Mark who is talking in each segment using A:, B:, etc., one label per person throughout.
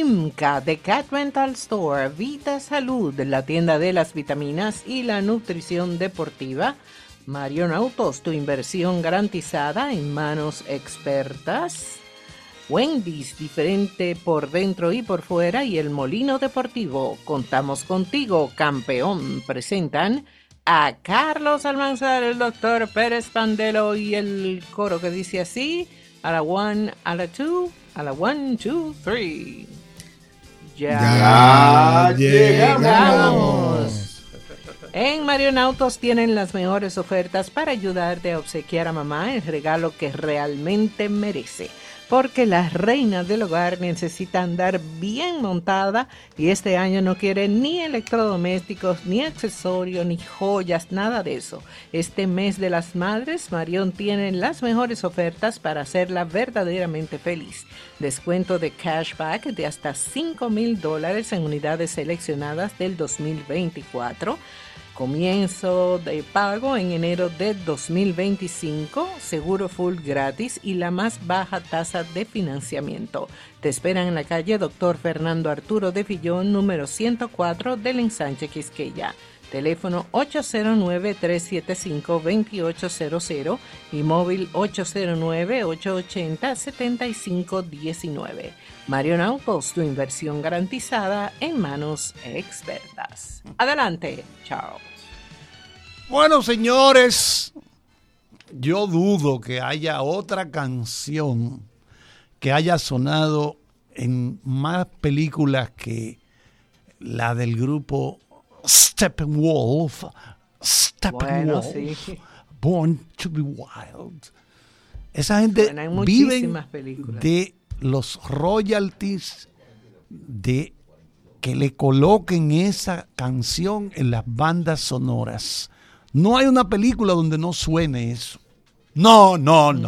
A: Vimca, The Cat Rental Store, Vita Salud, la tienda de las vitaminas y la nutrición deportiva. Marion Autos, tu inversión garantizada en manos expertas. Wendy's, diferente por dentro y por fuera, y el Molino Deportivo, contamos contigo, campeón. Presentan a Carlos Almanzar, el doctor Pérez Pandelo y el coro que dice así: a la one, a la two, a la one, two, three. Ya llegamos. En Marion Autos tienen las mejores ofertas para ayudarte a obsequiar a mamá el regalo que realmente merece. Porque las reinas del hogar necesitan andar bien montada y este año no quieren ni electrodomésticos, ni accesorios, ni joyas, nada de eso. Este mes de las madres, Marion tiene las mejores ofertas para hacerla verdaderamente feliz. Descuento de cashback de hasta $5,000 en unidades seleccionadas del 2024. Comienzo de pago en enero de 2025, seguro full gratis y la más baja tasa de financiamiento. Te esperan en la calle Dr. Fernando Arturo de Fillón, número 104 del Ensanche Quisqueya. Teléfono 809-375-2800 y móvil 809-880-7519. Marion Autos, tu inversión garantizada en manos expertas. Adelante, Charles.
B: Bueno, señores, yo dudo que haya otra canción que haya sonado en más películas que la del grupo Steppenwolf,
A: bueno, sí.
B: Born to be Wild. Esa gente vive de los royalties de que le coloquen esa canción en las bandas sonoras. No hay una película donde no suene eso. No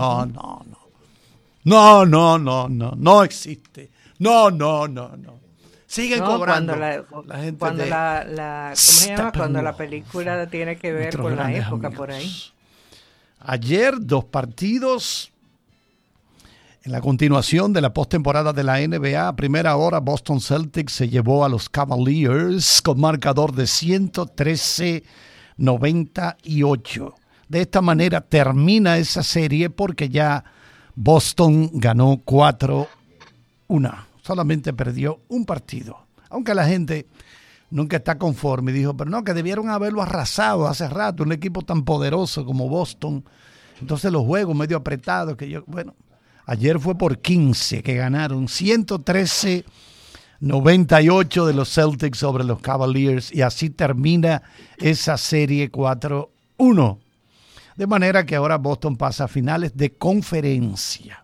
B: existe. No. Siguen cobrando.
A: Cuando la película tiene que ver con la época amigos. Por ahí.
B: Ayer 2 partidos en la continuación de la postemporada de la NBA. A primera hora, Boston Celtics se llevó a los Cavaliers con marcador de 113-98. De esta manera termina esa serie porque ya Boston ganó 4-1. Solamente perdió un partido. Aunque la gente nunca está conforme. Dijo, pero no, que debieron haberlo arrasado hace rato. Un equipo tan poderoso como Boston. Entonces los juegos medio apretados. Bueno, ayer fue por 15 que ganaron. 113-98 de los Celtics sobre los Cavaliers. Y así termina esa serie 4-1. De manera que ahora Boston pasa a finales de conferencia.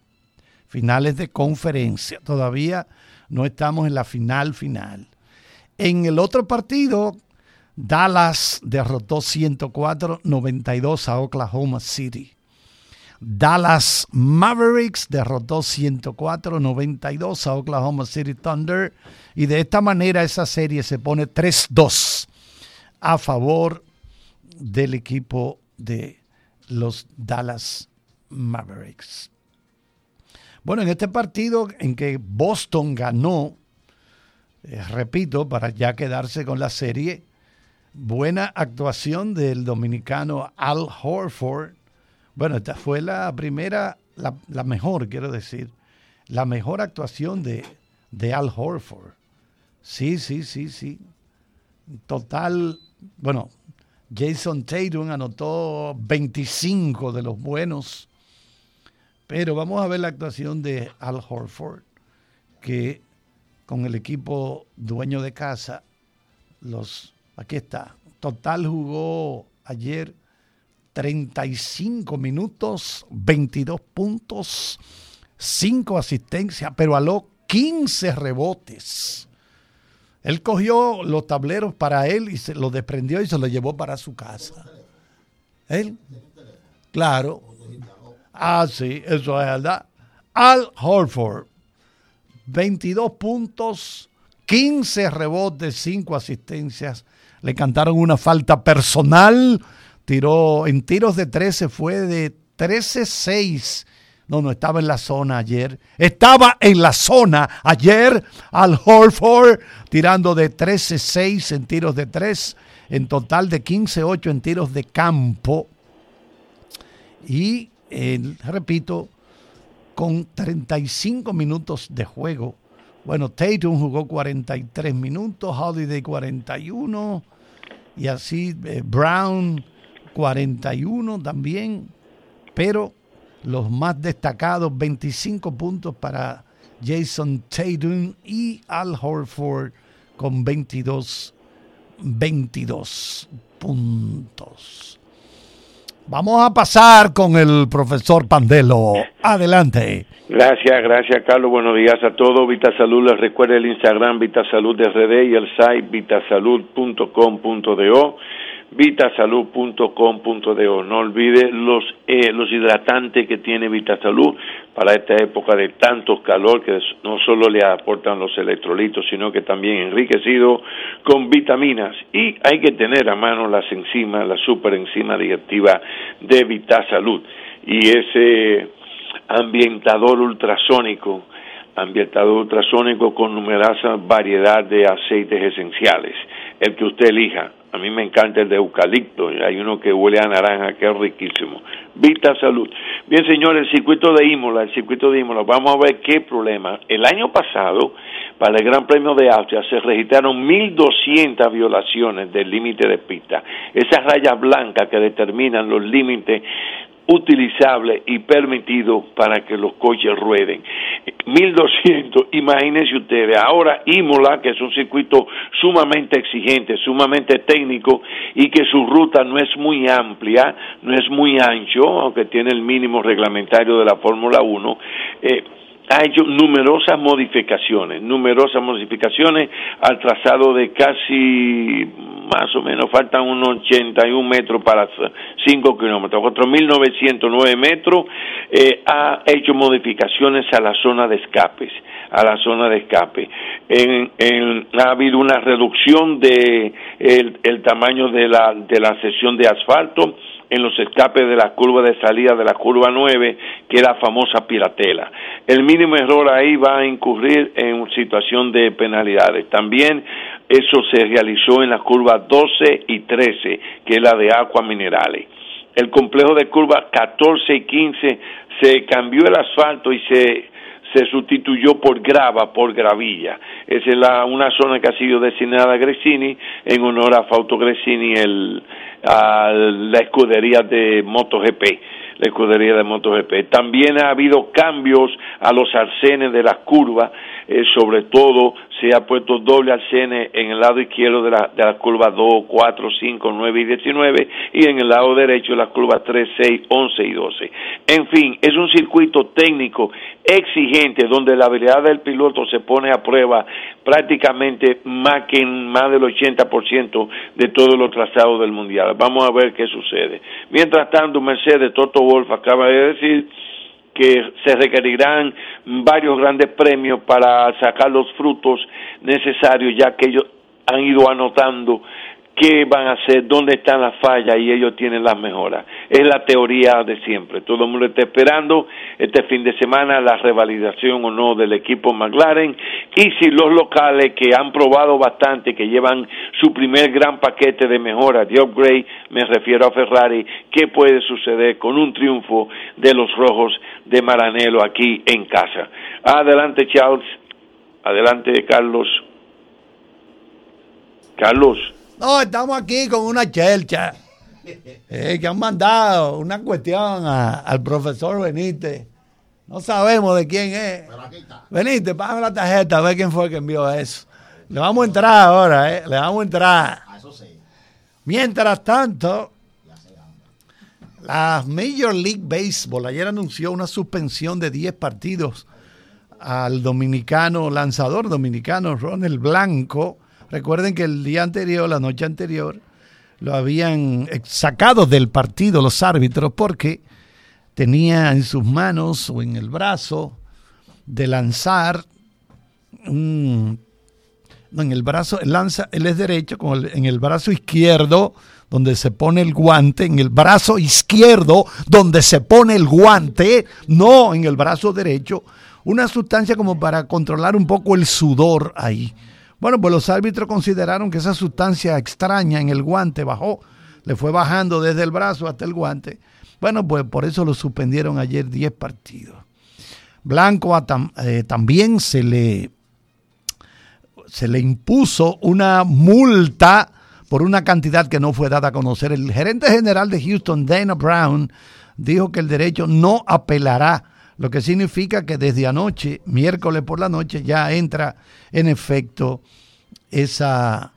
B: Todavía no estamos en la final. En el otro partido, Dallas derrotó 104-92 a Oklahoma City. Dallas Mavericks derrotó 104-92 a Oklahoma City Thunder. Y de esta manera esa serie se pone 3-2 a favor del equipo de los Dallas Mavericks. Bueno, en este partido en que Boston ganó, repito, para ya quedarse con la serie, buena actuación del dominicano Al Horford. Bueno, esta fue la primera, la mejor, quiero decir, la mejor actuación de Al Horford. Sí. Total, bueno, Jason Tatum anotó 25 de los buenos. Pero vamos a ver la actuación de Al Horford, que con el equipo dueño de casa, aquí está, total jugó ayer 35 minutos, 22 puntos, 5 asistencias, pero aló 15 rebotes. Él cogió los tableros para él y se los desprendió y se los llevó para su casa. ¿Él? Claro. Ah, sí, eso es verdad. Al Horford, 22 puntos, 15 rebotes, 5 asistencias. Le cantaron una falta personal. Tiró en tiros de 13, fue de 13-6 No estaba en la zona ayer. Estaba en la zona ayer Al Horford tirando de 13-6 en tiros de 3, en total de 15-8 en tiros de campo. Y, repito, con 35 minutos de juego. Bueno, Tatum jugó 43 minutos, Holiday 41, y así Brown 41 también, pero los más destacados, 25 puntos para Jason Tatum y Al Horford con 22 puntos. Vamos a pasar con el profesor Pandelo. Adelante.
C: Gracias Carlos, buenos días a todos. VitaSalud, les recuerda el Instagram VitaSalud RD y el site vitasalud.com.do, vitasalud.com.do. No olvide los hidratantes que tiene VitaSalud para esta época de tanto calor, que no solo le aportan los electrolitos, sino que también enriquecido con vitaminas. Y hay que tener a mano las enzimas, la superenzima digestiva de VitaSalud. Y ese ambientador ultrasónico con numerosa variedad de aceites esenciales, el que usted elija. A mí me encanta el de eucalipto, hay uno que huele a naranja que es riquísimo. VitaSalud. Bien, señores, el circuito de Imola, vamos a ver qué problema. El año pasado, para el Gran Premio de Austria, se registraron 1.200 violaciones del límite de pista. Esas rayas blancas que determinan los límites utilizable y permitido para que los coches rueden. 1.200, imagínense ustedes. Ahora Imola, que es un circuito sumamente exigente, sumamente técnico, y que su ruta no es muy amplia, no es muy ancho, aunque tiene el mínimo reglamentario de la Fórmula 1, ha hecho numerosas modificaciones al trazado de casi, más o menos, faltan unos 81 metros para 5 kilómetros, 4.909 metros. Ha hecho modificaciones a la zona de escapes, ha habido una reducción de el tamaño de la sección de asfalto en los escapes de la curva de salida de la curva 9, que es la famosa piratela. El mínimo error ahí va a incurrir en situación de penalidades. También eso se realizó en las curvas 12 y 13, que es la de Agua Minerales. El complejo de curvas 14 y 15 se cambió el asfalto y se sustituyó por gravilla. Esa es una zona que ha sido designada a Gresini en honor a Fausto Gresini, a la escudería de MotoGP. También ha habido cambios a los arcenes de las curvas, sobre todo se ha puesto doble arcene en el lado izquierdo de la curva 2, 4, 5, 9 y 19, y en el lado derecho de las curvas 3, 6, 11 y 12. En fin, es un circuito técnico exigente donde la habilidad del piloto se pone a prueba prácticamente más del 80% de todos los trazados del mundial. Vamos a ver qué sucede. Mientras tanto, Mercedes, Toto Wolff acaba de decir que se requerirán varios grandes premios para sacar los frutos necesarios, ya que ellos han ido anotando qué van a hacer, dónde están las fallas, y ellos tienen las mejoras. Es la teoría de siempre. Todo el mundo está esperando este fin de semana la revalidación o no del equipo McLaren, y si los locales, que han probado bastante, que llevan su primer gran paquete de mejoras, de upgrade, me refiero a Ferrari, qué puede suceder con un triunfo de los rojos de Maranello aquí en casa. Adelante, Charles. Adelante, Carlos.
B: No, estamos aquí con una chelcha que han mandado una cuestión al profesor Benítez. No sabemos de quién es. Pero aquí está. Benítez, págame la tarjeta a ver quién fue el que envió eso. Le vamos a entrar ahora, le vamos a entrar. Eso sí. Mientras tanto, la Major League Baseball ayer anunció una suspensión de 10 partidos al lanzador dominicano Ronald Blanco. Recuerden que la noche anterior, lo habían sacado del partido los árbitros porque tenía en sus manos o en el brazo de lanzar en el brazo, él es derecho, en el brazo izquierdo, donde se pone el guante, en el brazo izquierdo, donde se pone el guante, no en el brazo derecho, una sustancia como para controlar un poco el sudor ahí. Bueno, pues los árbitros consideraron que esa sustancia extraña en el guante le fue bajando desde el brazo hasta el guante. Bueno, pues por eso lo suspendieron ayer 10 partidos. Blanco también se le impuso una multa por una cantidad que no fue dada a conocer. El gerente general de Houston, Dana Brown, dijo que el derecho no apelará, lo que significa que desde anoche, miércoles por la noche, ya entra en efecto esa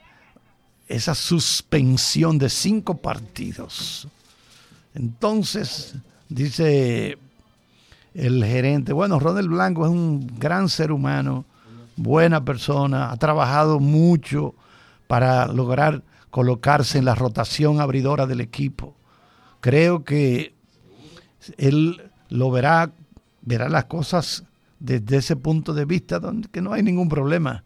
B: suspensión de 5 partidos. Entonces, dice el gerente, bueno, Ronald Blanco es un gran ser humano, buena persona, ha trabajado mucho para lograr colocarse en la rotación abridora del equipo. Creo que él lo verá las cosas desde ese punto de vista, donde que no hay ningún problema.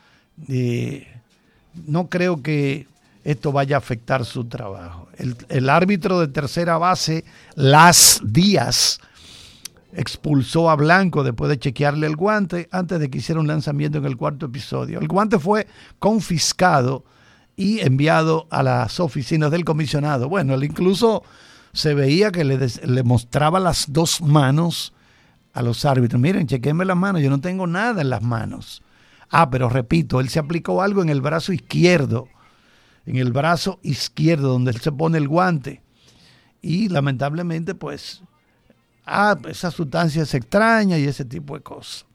B: No creo que esto vaya a afectar su trabajo. El árbitro de tercera base, Las Díaz, expulsó a Blanco después de chequearle el guante antes de que hiciera un lanzamiento en el 4º episodio. El guante fue confiscado y enviado a las oficinas del comisionado. Bueno, él incluso se veía que le mostraba las 2 manos a los árbitros. Miren, chequenme las manos, yo no tengo nada en las manos. Pero repito, él se aplicó algo en el brazo izquierdo, donde él se pone el guante. Y lamentablemente, pues, esa sustancia es extraña y ese tipo de cosas.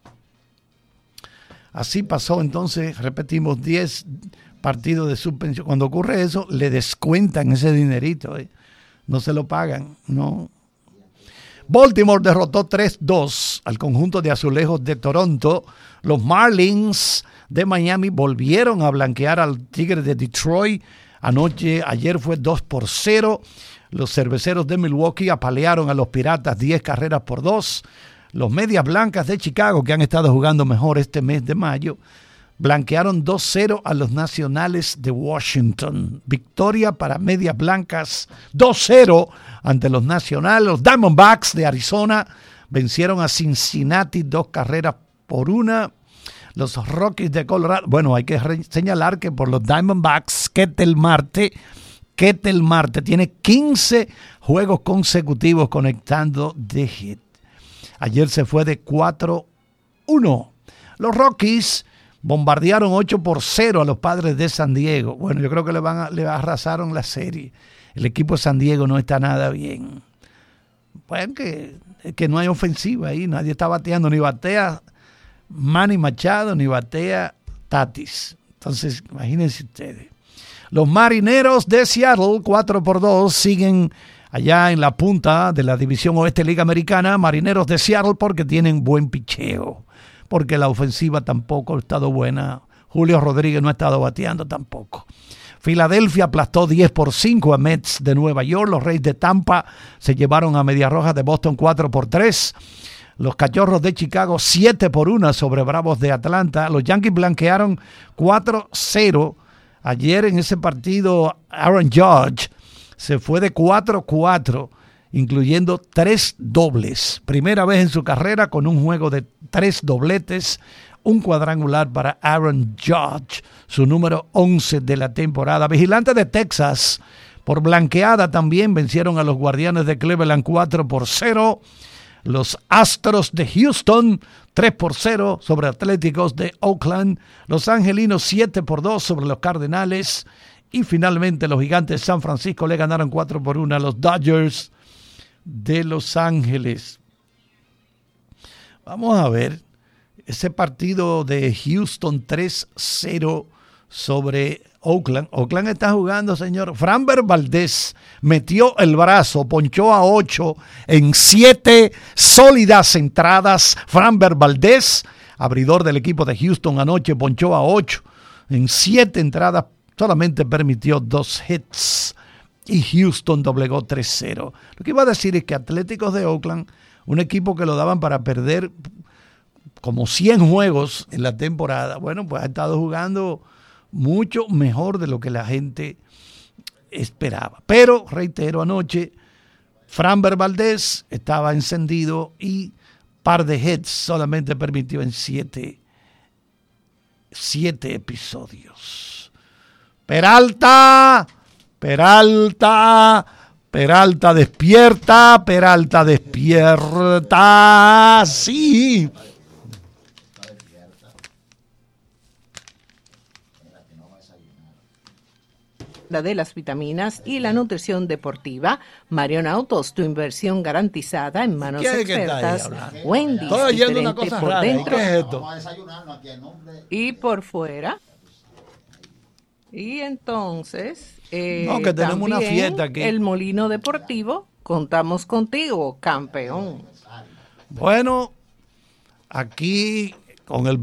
B: Así pasó entonces, repetimos, 10 partidos de suspensión. Cuando ocurre eso, le descuentan ese dinerito, no se lo pagan, no. Baltimore derrotó 3-2 al conjunto de Azulejos de Toronto. Los Marlins de Miami volvieron a blanquear al Tigre de Detroit. Ayer fue 2-0. Los Cerveceros de Milwaukee apalearon a los Piratas 10-2. Los Medias Blancas de Chicago, que han estado jugando mejor este mes de mayo, blanquearon 2-0 a los Nacionales de Washington. Victoria para Medias Blancas 2-0 ante los Nacionales. Los Diamondbacks de Arizona vencieron a Cincinnati 2-1. Los Rockies de Colorado. Bueno, hay que señalar que por los Diamondbacks, Ketel Marte tiene 15 juegos consecutivos conectando de hit. Ayer se fue de 4-1. Los Rockies bombardearon 8-0 a los Padres de San Diego. Bueno, yo creo que le arrasaron la serie. El equipo de San Diego no está nada bien. Bueno, que no hay ofensiva ahí. Nadie está bateando. Ni batea Manny Machado, ni batea Tatis. Entonces, imagínense ustedes. Los Marineros de Seattle, 4-2, siguen allá en la punta de la División Oeste Liga Americana. Marineros de Seattle porque tienen buen picheo. Porque la ofensiva tampoco ha estado buena. Julio Rodríguez no ha estado bateando tampoco. Filadelfia aplastó 10-5 a Mets de Nueva York. Los Reyes de Tampa se llevaron a Medias Rojas de Boston 4-3. Los Cachorros de Chicago 7-1 sobre Bravos de Atlanta. Los Yankees blanquearon 4-0. Ayer en ese partido Aaron Judge se fue de 4-4, incluyendo 3 dobles. Primera vez en su carrera con un juego de 3 dobletes, un cuadrangular para Aaron Judge, su número 11 de la temporada. Vigilantes de Texas, por blanqueada también, vencieron a los Guardianes de Cleveland 4-0. Los Astros de Houston 3-0 sobre Atléticos de Oakland. Los Angelinos 7-2 sobre los Cardenales. Y finalmente los Gigantes de San Francisco le ganaron 4-1 a los Dodgers de Los Ángeles. Vamos a ver ese partido de Houston 3-0 sobre Oakland. Oakland está jugando, señor. Framber Valdez metió el brazo, ponchó a 8 en 7 sólidas entradas. Framber Valdez, abridor del equipo de Houston anoche, ponchó a 8 en 7 entradas. Solamente permitió 2 hits y Houston doblegó 3-0. Lo que iba a decir es que Atléticos de Oakland, un equipo que lo daban para perder como 100 juegos en la temporada, bueno, pues ha estado jugando mucho mejor de lo que la gente esperaba. Pero, reitero, anoche Framber Valdez estaba encendido y par de hits solamente permitió en 7 episodios. Peralta despierta, sí.
A: De las vitaminas y la nutrición deportiva. Marion Autos, tu inversión garantizada en manos expertas. Wendy's,
B: estoy oyendo una
A: diferente
B: cosa
A: por
B: rara.
A: dentro
B: ¿Qué es esto?
A: y por fuera. Y entonces,
B: No, que tenemos una fiesta aquí.
A: El Molino Deportivo, contamos contigo, campeón.
B: Bueno, aquí con el